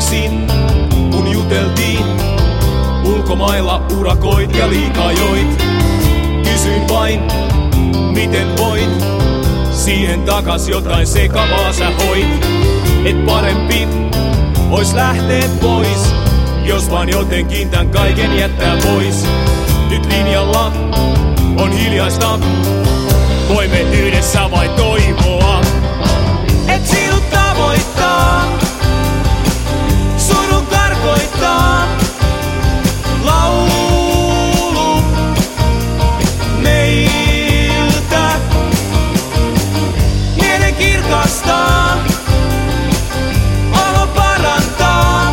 ihmisiin, kun juteltiin. Ulkomailla urakoit ja liikaa joit. Kysyin vain, miten voit. Siihen takas jotain sekavaa sä hoit. Et parempi ois lähteä pois, jos vaan jotenkin tän kaiken jättää pois. Nyt linjalla on hiljaista, voimme yhdessä vain toivoa, et sinut tavoittaa, surun karkoittaa. Laulu meiltä, mielen kirkastaa, olo parantaa.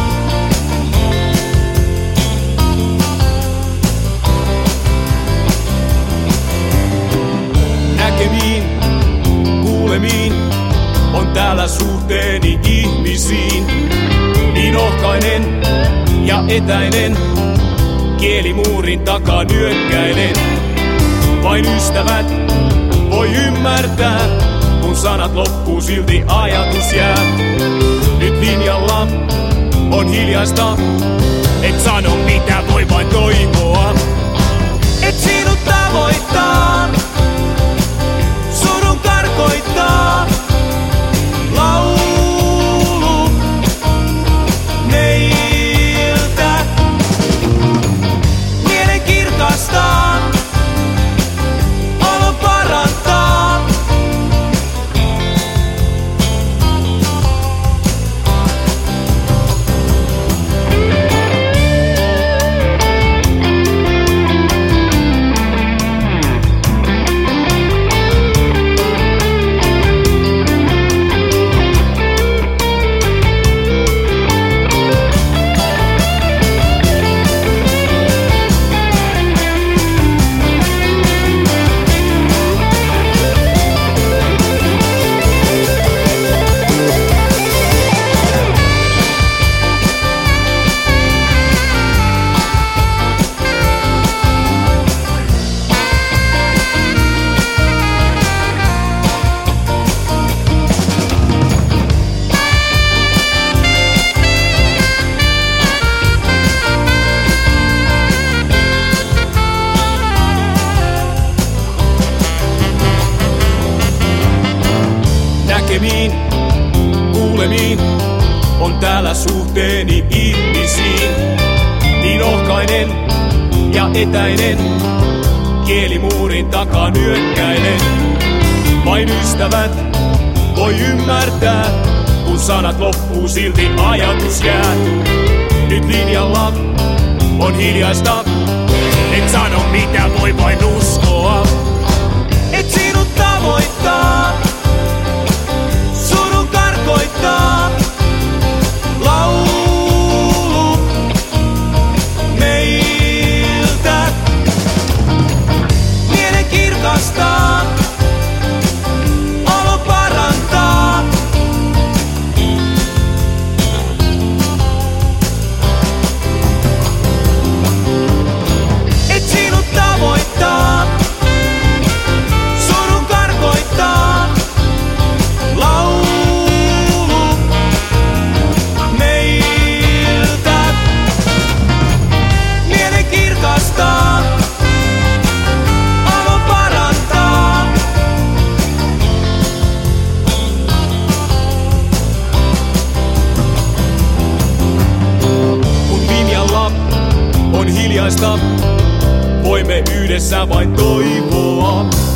Näkemiin, kuulemiin, on täällä suhteeni ihmisiin. Niin ohkainen ja etäinen, kielimuurin takaa nyökkäilen. Vain ystävät voi ymmärtää, kun sanat loppuu silti ajatus jää. Nyt linjalla on hiljaista, et sano mitä voi vain toivoa, et sinut tavoittaa, surun karkoittaa. Laulu meiltä, mielen kirkastaa, olo parantaa. Näkemiin, kuulemiin, on täällä suhteeni ihmisiin. Niin ohkainen ja etäinen, kielimuurin takaa nyökkäilen. Vain ystävät voi ymmärtää, kun sanat loppuu silti ajatus jää. Nyt linjalla on hiljaista, et sano mitä voi vain uskoa, et sinut tavoittaa, surun karkoittaa. Laulu meiltä, mielen kirkastaa, olo parantaa. Et sinut tavoittaa, surun karkoittaa. Laulu meiltä, mielen kirkastaa, olo parantaa. Kun linjalla on hiljaista, voimme yhdessä vain toivoa.